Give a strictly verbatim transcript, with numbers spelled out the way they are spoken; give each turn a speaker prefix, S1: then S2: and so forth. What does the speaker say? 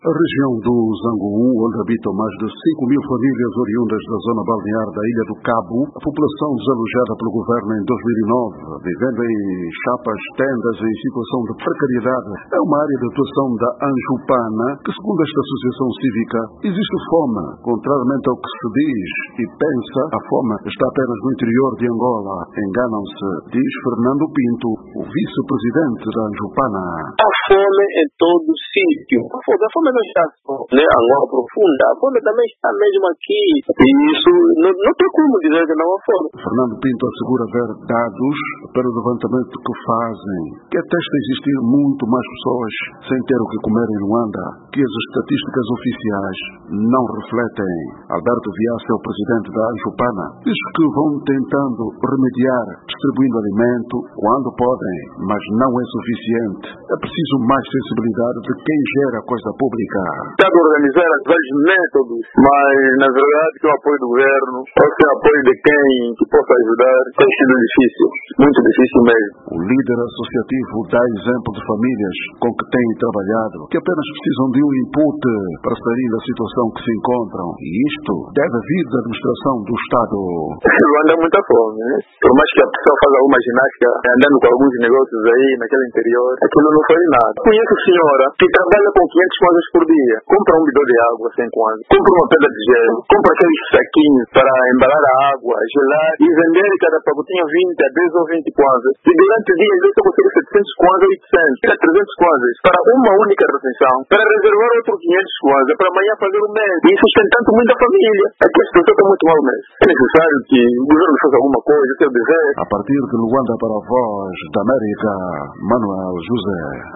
S1: A região do Zangoú, onde habitam mais de cinco mil famílias oriundas da zona balnear da Ilha do Cabo, a população desalojada pelo governo em dois mil e nove, vivendo em chapas, tendas em situação de precariedade, é uma área de atuação da Anjupana, que segundo esta associação cívica, existe fome. Contrariamente ao que se diz e pensa, a fome está apenas no interior de Angola. Enganam-se, diz Fernando Pinto, o vice-presidente da Anjupana.
S2: A fome em todo o sítio. A fome não está só, né, Angola profunda, a fome também está mesmo aqui. E isso não, não tem como dizer que não há fome.
S1: Fernando Pinto assegura ver dados para o levantamento que fazem, que atesta existir muito mais pessoas sem ter o que comer em Luanda, que as estatísticas oficiais não refletem. Alberto Viaça é o presidente da Anjupana. Diz que vão tentando remediar, distribuindo alimento quando podem, mas não é suficiente. É preciso mais sensibilidade de quem gera a coisa pública.
S2: Está a organizar vários métodos, mas na verdade que o apoio do governo, ou seja, o apoio de quem que possa ajudar, tem sido difícil, muito difícil mesmo.
S1: O líder associativo dá exemplo de famílias com que têm trabalhado, que apenas precisam de um input para sair da situação que se encontram, e isto deve vir da administração do Estado.
S2: Luanda é muita fome, né? Por mais que a pessoa faça alguma ginástica, andando com alguns negócios aí naquele interior, aquilo não faz nada. Conheço senhora que trabalha com quinhentas kwanzas por dia, compra um bidão de água sem kwanzas, compra uma pedra de gelo, compra aqueles saquinhos para embalar a água, gelar e vender cada pacotinho vinte a dez ou vinte kwanzas. E durante o dia ele consegue setecentos kwanzas, oitocentos, trezentos kwanzas para uma única refeição, para reservar outros quinhentos kwanzas para amanhã fazer o mês. E sustentando muita família. Aqui a situação está muito mal mesmo. É necessário que o governo faça alguma coisa, quer dizer.
S1: A partir de Luanda para a Voz da América, Manuel José.